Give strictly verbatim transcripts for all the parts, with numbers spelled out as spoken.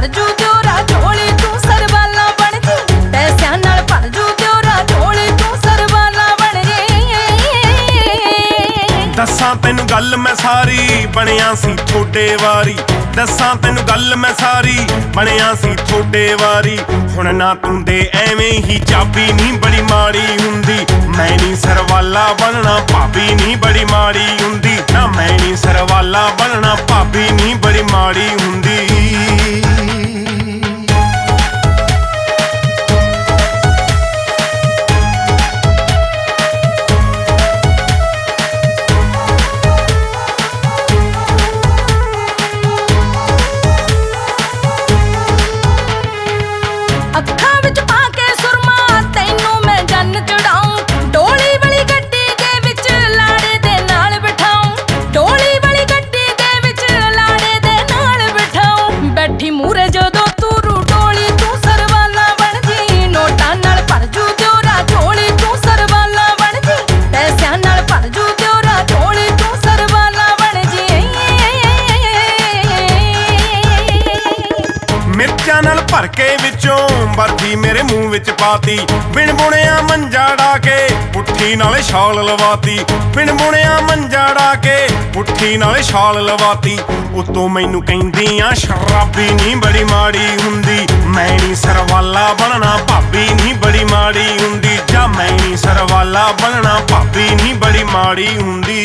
ਭਰ ਜੂ ਦਿਓਰਾ ਝੋਲੀ ਤੂੰ ਸਰਵਾਲਾ ਬਣ ਜੀ ਪੈਸਿਆਂ ਨਾਲ ਭਰ ਜੂ ਦਿਓਰਾ ਝੋਲੀ ਤੂੰ ਸਰਵਾਲਾ ਬਣ ਜੀ। ਦੱਸਾਂ ਤੈਨੂੰ ਗੱਲ ਮੈਂ ਸਾਰੀ ਬਣਿਆ ਸੀ ਥੋਡੇ ਵਾਰੀ ਦੱਸਾਂ ਤੈਨੂੰ ਗੱਲ ਮੈਂ ਸਾਰੀ ਬਣਿਆ ਸੀ ਥੋਡੇ ਵਾਰੀ ਹੁਣ ਨਾ ਤੂੰ ਦੇ ਐਵੇਂ ਹੀ ਚਾਬੀ ਨਹੀਂ ਬੜੀ ਮਾੜੀ ਹੁੰਦੀ ਮੈਂ ਨਹੀਂ ਸਰਵਾਲਾ ਬਣਨਾ ਭਾਬੀ ਨਹੀਂ ਬੜੀ ਮਾੜੀ ਹੁੰਦੀ ਨਾ ਮੈਂ ਨਹੀਂ ਸਰਵਾਲਾ ਬਣਨਾ ਭਾਬੀ ਨਹੀਂ ਬੜੀ ਮਾੜੀ ਹੁੰਦੀ। ਅੱਖਾਂ ਵਿੱਚ ਪਾ ਕੇ ਸੁਰਮਾ ਤੈਨੂੰ ਮੈਂ ਜੰਨ ਚੜਾਉਂ ਡੋਲੀ ਵਾਲੀ ਗੱਡੀ ਦੇ ਵਿੱਚ ਲਾੜੇ ਦੇ ਨਾਲ ਬਿਠਾਉਂ ਡੋਲੀ ਵਾਲੀ ਗੱਡੀ ਦੇ ਵਿੱਚ ਲਾੜੇ ਦੇ ਨਾਲ ਬਿਠਾਉਂ ਬੈਠੀ ਮੂਰੇ ਜਦੋਂ ਤੂੰ ਰੂ ਡੋਲੀ ਤੂੰ ਸਰਵਾਲਾ ਬਣ ਜੀ ਨੋਟਾਂ ਨਾਲ ਭਰ ਜੂ ਦਿਓਰਾ ਝੋਲੀ ਤੂੰ ਸਰਵਾਲਾ ਬਣ ਜੀ ਪੈਸਿਆਂ ਨਾਲ ਭਰ ਜੂ ਦਿਓਰਾ ਝੋਲੀ ਤੂੰ ਸਰਵਾਲਾ ਬਣ ਜੀ। ਮਿਰਚਾਂ ਨਾਲ ਭਰ ਕੇ ਵਿੱਚੋਂ ਬਰਫੀ ਮੇਰੇ ਮੂੰਹ ਵਿੱਚ ਪਾਤੀ ਬਿਨ ਬੁਣਿਆ ਮੰਜਾ ਡਾ ਕੇ ਪੁੱਠੀ ਨਾਲੇ ਛਾਲ ਲਵਾਤੀ ਬਿਨ ਬੁਣਿਆ ਮੰਜਾ ਡਾ ਕੇ ਪੁੱਠੀ ਨਾਲੇ ਛਾਲ ਲਵਾਤੀ ਉਤੋਂ ਮੈਨੂੰ ਕਹਿੰਦੀਆਂ ਸ਼ਰਾਬੀ ਨਹੀਂ ਬੜੀ ਮਾੜੀ ਹੁੰਦੀ ਮੈਂ ਨਹੀਂ ਸਰਵਾਲਾ ਬਣਨਾ ਭਾਬੀ ਨਹੀਂ ਬੜੀ ਮਾੜੀ ਹੁੰਦੀ ਜਾਂ ਮੈਂ ਨਹੀਂ ਸਰਵਾਲਾ ਬਣਨਾ ਭਾਬੀ ਨਹੀਂ ਬੜੀ ਮਾੜੀ ਹੁੰਦੀ।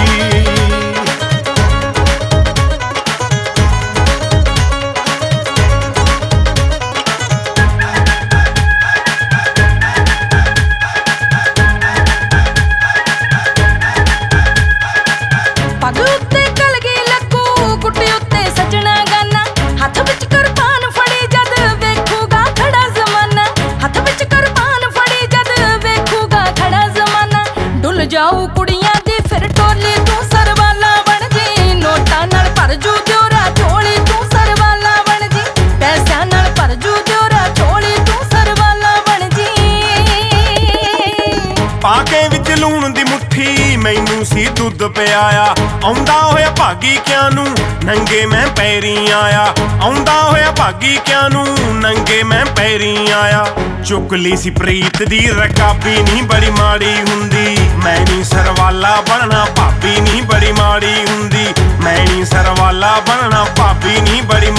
ਪੱਗ ਉੱਤੇ ਕਲਗੀ ਲੱਗੂ ਗੁੱਟੇ ਉੱਤੇ ਸੱਜਣਾ ਗਾਨਾ ਹੱਥ ਵਿੱਚ ਕਿਰਪਾਨ ਫੜੀ ਜਦ ਵੇਖੂਗਾ ਖੜਾ ਜ਼ਮਾਨਾ ਹੱਥ ਵਿੱਚ ਕਿਰਪਾਨ ਫੜੀ ਜਦ ਵੇਖੂਗਾ ਖੜਾ ਜ਼ਮਾਨਾ ਡੁੱਲ ਜਾਊ ਕੁੜੀਆਂ ਦੀ ਫਿਰ ਟੋਲੀ ਤੂੰ ਸਰਵਾਲਾ ਬਣ ਜੀ ਨੋਟਾਂ ਨਾਲ ਭਰ ਜੂ ਦਿਓਰਾ ਝੋਲੀ ਤੂੰ ਸਰਵਾਲਾ ਬਣ ਜੀ ਪੈਸਿਆਂ ਨਾਲ ਭਰ ਜੂ ਦਿਓਰਾ ਝੋਲੀ ਤੂੰ ਸਰਵਾਲਾ ਬਣ ਜੀ। ਪਾ ਕੇ ਵਿੱਚ ਲੂਣ ਦੀ ਮੁੱਠੀ ਮੈਨੂੰ ਸੀ ਦੁੱਧ ਪਿਆਇਆ ਆਉਂਦਾ ਹੋਇਆ ਭਾਗੀ ਕਿਆਂ ਨੂੰ ਨੰਗੇ ਮੈਂ ਪੈਰੀ ਆਇਆ ਆਉਂਦਾ ਹੋਇਆ ਭਾਗੀ ਕਿਆਂ ਨੂੰ ਨੰਗੇ ਮੈਂ ਪੈਰੀ ਆਇਆ ਚੁੱਕ ਲਈ ਸੀ ਪ੍ਰੀਤ ਦੀ ਰਕਾਬੀ ਨਹੀਂ ਬੜੀ ਮਾੜੀ ਹੁੰਦੀ ਮੈਂ ਨਹੀਂ ਸਰਵਾਲਾ ਬਣਨਾ ਭਾਬੀ ਨਹੀਂ ਬੜੀ ਮਾੜੀ ਹੁੰਦੀ ਮੈਂ ਨਹੀਂ ਸਰਵਾਲਾ ਬਣਨਾ ਭਾਬੀ ਨਹੀਂ ਬੜੀ